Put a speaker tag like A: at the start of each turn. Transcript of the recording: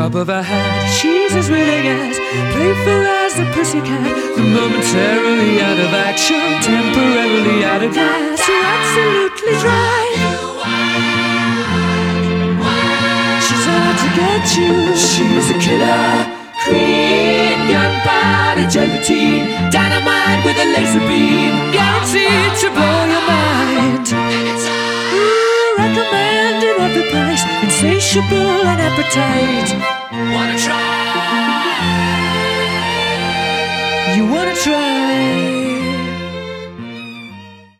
A: drop of a hat. She's as willing as, playful as the pussycat, the momentarily out of action, temporarily out of gas. So absolutely dry. She's out to get you. She's a killer queen, gunpowder gelatine, dynamite with a laser beam, guaranteed to blow your mind. Recommended every price, insatiable and appetite. Wanna try? You wanna try?